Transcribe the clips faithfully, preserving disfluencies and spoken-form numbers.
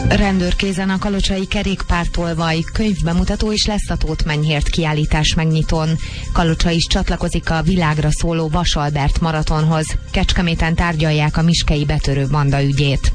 Rendőrkézen a kalocsai kerékpártolvaj, könyvbemutató is lesz a Tóth Menyhért kiállítás megnyitón. Kalocsa is csatlakozik a világra szóló Vasalbert maratonhoz. Kecskeméten tárgyalják a miskei betörő banda ügyét.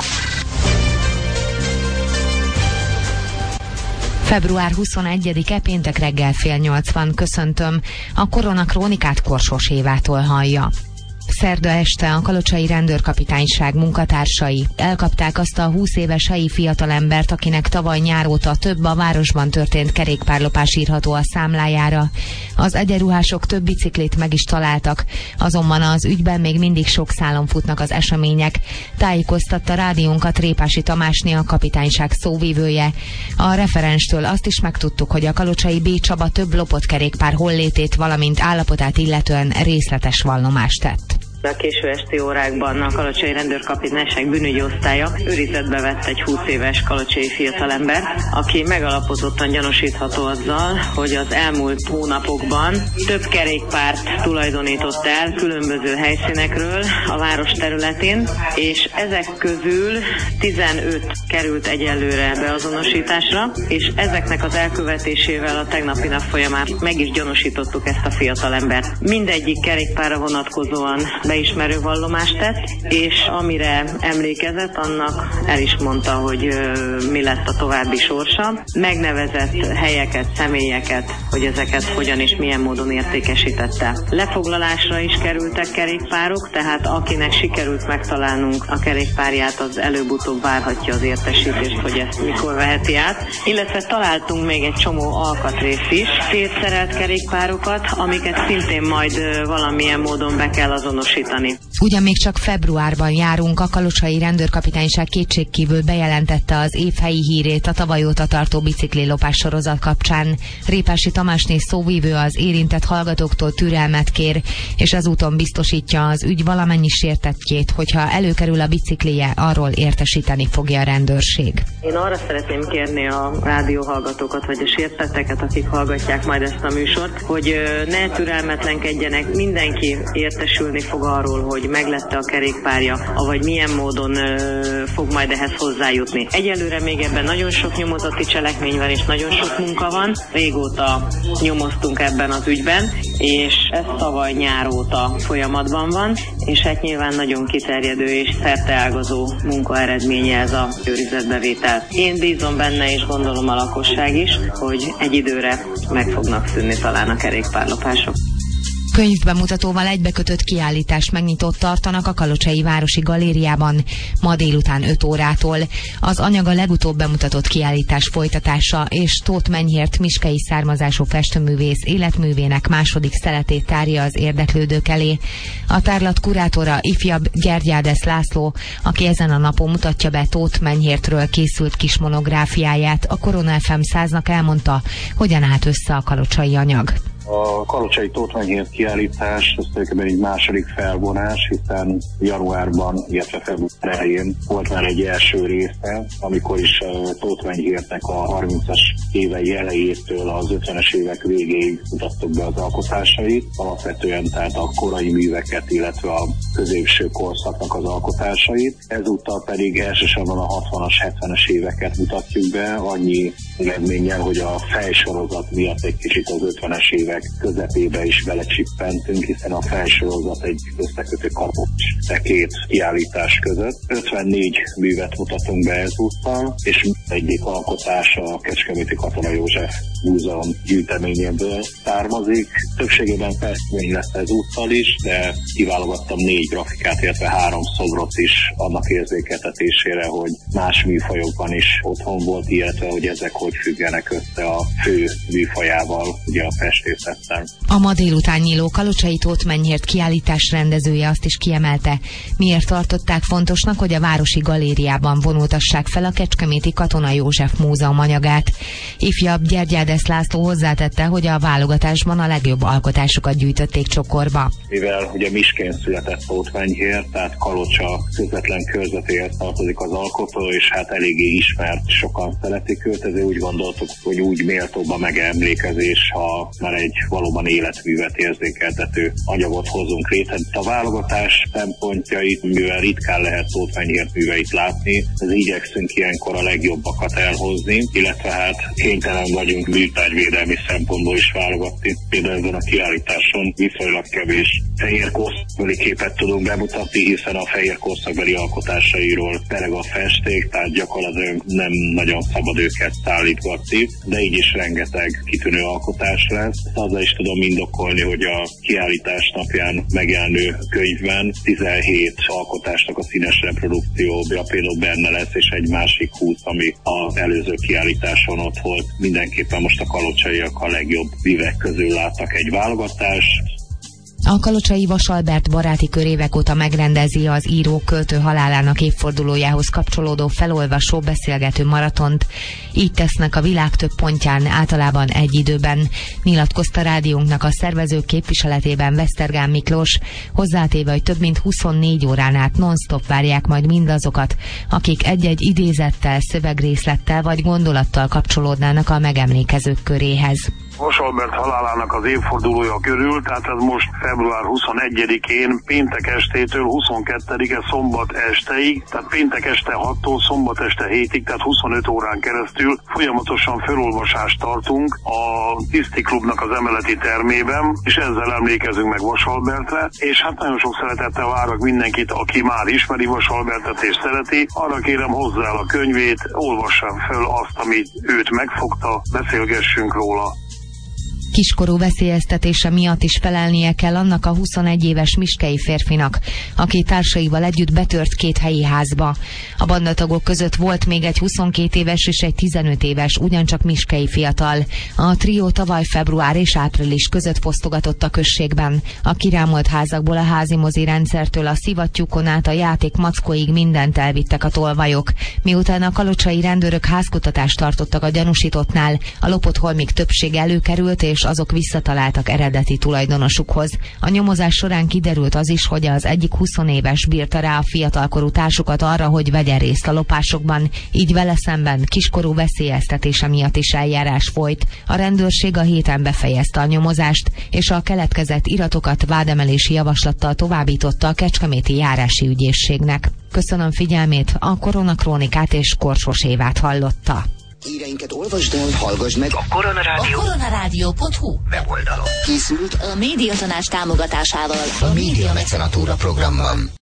február huszonegyedike, péntek reggel fél nyolc van, köszöntöm. A Koronakrónikát Korsos Évától hallja. Szerda este a kalocsai rendőrkapitányság munkatársai elkapták azt a húsz éves helyi fiatalembert, akinek tavaly nyáróta több a városban történt kerékpárlopás írható a számlájára. Az egyenruhások több biciklit meg is találtak, azonban az ügyben még mindig sok szálon futnak az események. Tájékoztatta rádiónkat Répási Tamásné, a kapitányság szóvivője. A referenstől azt is megtudtuk, hogy a kalocsai B. Csaba több lopott kerékpár hollétét, valamint állapotát illetően részletes vallomást tett. A késő esti órákban a kalocsai rendőrkapitányság bűnügyi osztálya őrizetbe vett egy húsz éves kalocsai fiatalember, aki megalapozottan gyanúsítható azzal, hogy az elmúlt hónapokban több kerékpárt tulajdonított el különböző helyszínekről a város területén, és ezek közül tizenöt került egyelőre beazonosításra, és ezeknek az elkövetésével a tegnapi nap folyamán meg is gyanúsítottuk ezt a fiatalembert. Mindegyik kerékpárra vonatkozóan beismerő vallomást tett, és amire emlékezett, annak el is mondta, hogy ö, mi lett a további sorsa. Megnevezett helyeket, személyeket, hogy ezeket hogyan és milyen módon értékesítette. Lefoglalásra is kerültek kerékpárok, tehát akinek sikerült megtalálnunk a kerékpárját, az előbb-utóbb várhatja az értesítést, hogy ezt mikor veheti át. Illetve találtunk még egy csomó alkatrészt is, szétszerelt kerékpárokat, amiket szintén majd ö, valamilyen módon be kell azonosítani. Ugyan még csak februárban járunk, a kalocsai rendőrkapitányság kétségkívül bejelentette az év helyi hírét a tavaly óta tartó biciklilopás sorozat kapcsán. Répási Tamásné szóvívő az érintett hallgatóktól türelmet kér, és ezúton biztosítja az ügy valamennyi sértettjét, hogyha előkerül a biciklije, arról értesíteni fogja a rendőrség. Én arra szeretném kérni a rádióhallgatókat, vagy a sértetteket, akik hallgatják majd ezt a műsort, hogy ne türelmetlenkedjenek, mindenki értesülni fog arról, hogy meglette a kerékpárja, avagy milyen módon ö, fog majd ehhez hozzájutni. Egyelőre még ebben nagyon sok nyomozati cselekmény van, és nagyon sok munka van. Régóta nyomoztunk ebben az ügyben, és ez tavaly nyár óta folyamatban van, és hát nyilván nagyon kiterjedő és szerteágazó munka eredménye ez a őrizetbevétel. Én bízom benne, és gondolom a lakosság is, hogy egy időre meg fognak szűnni talán a kerékpárlopások. Könyvbemutatóval egybekötött kiállítást megnyitott tartanak a Kalocsai Városi Galériában ma délután öt órától. Az anyag a legutóbb bemutatott kiállítás folytatása, és Tóth Menyhért miskei származású festőművész életművének második szeletét tárja az érdeklődők elé. A tárlat kurátora ifjabb Gyergyádes László, aki ezen a napon mutatja be Tóth Menyhértről készült kis monográfiáját, a Korona ef em száznak elmondta, hogyan állt össze a kalocsai anyag. A kalocsai Tóth Menyhért kiállítás, ez tulajdonképpen egy második felvonás, hiszen januárban, illetve február elején volt már egy első része, amikor is Tóth Menyhértnek a harmincas évei elejétől az ötvenes évek végéig mutattuk be az alkotásait, alapvetően tehát a korai műveket, illetve a középső korszaknak az alkotásait. Ezúttal pedig elsősorban a hatvanas, hetvenes éveket mutatjuk be, annyi eredménnyel, hogy a fejsorozat miatt egy kicsit az ötvenes évek közepébe is belecsippentünk, hiszen a felsorozat egy összekötő kapocs a két kiállítás között. ötvennégy művet mutatunk be ezúttal, és egyik alkotás a Kecskeméti Katona József Múzeum gyűjteményéből származik. Többségében festmény lesz ezúttal is, de kiválogattam négy grafikát, illetve három szobrot is annak érzékeltetésére, hogy más műfajokban is otthon volt, illetve hogy ezek hogy függenek össze a fő műfajával, ugye a festészettel. A ma délután nyíló Kalocsai Tóth Menyhért kiállítás rendezője azt is kiemelte, miért tartották fontosnak, hogy a Városi Galériában vonultassák fel a Kecskeméti Katona József Múzeum anyagát. Ifjabb Gyergyádes László hozzátette, hogy a válogatásban a legjobb alkotásokat gyűjtötték csokorba. Mivel ugye Miskén született Tóth Menyhért, tehát Kalocsa közvetlen körzetéhez tartozik az alkotó, és hát eléggé ismert, sokan szeretik őt, ezért úgy gondoltuk, hogy úgy méltóbb a megemlékezés, ha már egy egy valóban életművet érzékeltető anyagot hozunk létre. A válogatás szempontjait, mivel ritkán lehet tótványhírt műveit látni, ez igyekszünk ilyenkor a legjobbakat elhozni, illetve hát kénytelen vagyunk műtárgyvédelmi szempontból is válogatni. Például ezen a kiállításon viszonylag kevés fehér korszakbeli képet tudunk bemutatni, hiszen a fehér korszakbeli alkotásairól tereg a festék, tehát gyakorlatilag nem nagyon szabad őket szállítgatni, de így is rengeteg kitűnő alkotás lesz. Azzal is tudom indokolni, hogy a kiállítás napján megjelenő könyvben tizenhét alkotásnak a színes reprodukciója például benne lesz, és egy másik húsz, ami az előző kiállításon ott volt. Mindenképpen most a kalocsaiak a legjobb vívek közül láttak egy válogatást. A kalocsai Vasalbert baráti kör évek óta megrendezi az író költő halálának évfordulójához kapcsolódó felolvasó beszélgető maratont. Így tesznek a világ több pontján, általában egy időben. Nyilatkozta rádiónknak a szervezők képviseletében Vesztergán Miklós, hozzátéve, hogy több mint huszonnégy órán át non-stop várják majd mindazokat, akik egy-egy idézettel, szövegrészlettel vagy gondolattal kapcsolódnának a megemlékezők köréhez. Vasalbert halálának az évfordulója körül, tehát ez most február huszonegyedikén péntek estétől huszonkettedike szombat esteig, tehát péntek este hattól szombat este hétig, tehát huszonöt órán keresztül folyamatosan felolvasást tartunk a Tiszti Klubnak az emeleti termében, és ezzel emlékezünk meg Vasalbertre, és hát nagyon sok szeretettel várok mindenkit, aki már ismeri Vasalbertet és szereti, arra kérem, hozzá el a könyvét, olvassam föl azt, amit őt megfogta, beszélgessünk róla. Kiskorú veszélyeztetése miatt is felelnie kell annak a huszonegy éves miskei férfinak, aki társaival együtt betört két helyi házba. A bandatagok között volt még egy huszonkét éves és egy tizenöt éves, ugyancsak miskei fiatal. A trió tavaly február és április között fosztogatott a községben. A kirámolt házakból a házi mozi rendszertől a szivattyúkon át a játék mackóig mindent elvittek a tolvajok. Miután a kalocsai rendőrök házkutatást tartottak a gyanúsítottnál, a lopott holmik többség előkerült, és azok visszataláltak eredeti tulajdonosukhoz. A nyomozás során kiderült az is, hogy az egyik huszonéves bírta rá a fiatalkorú társukat arra, hogy vegyen részt a lopásokban, így vele szemben kiskorú veszélyeztetése miatt is eljárás folyt. A rendőrség a héten befejezte a nyomozást, és a keletkezett iratokat vádemelési javaslattal továbbította a Kecskeméti járási ügyészségnek. Köszönöm figyelmét, a Koronakrónikát és Korsos Évát hallotta. Híreinket olvasd el, hallgass meg a Koronarádió. A koronarádió pont hu weboldalon. Készült a Médiatanács támogatásával a Média Mecenatúra programban.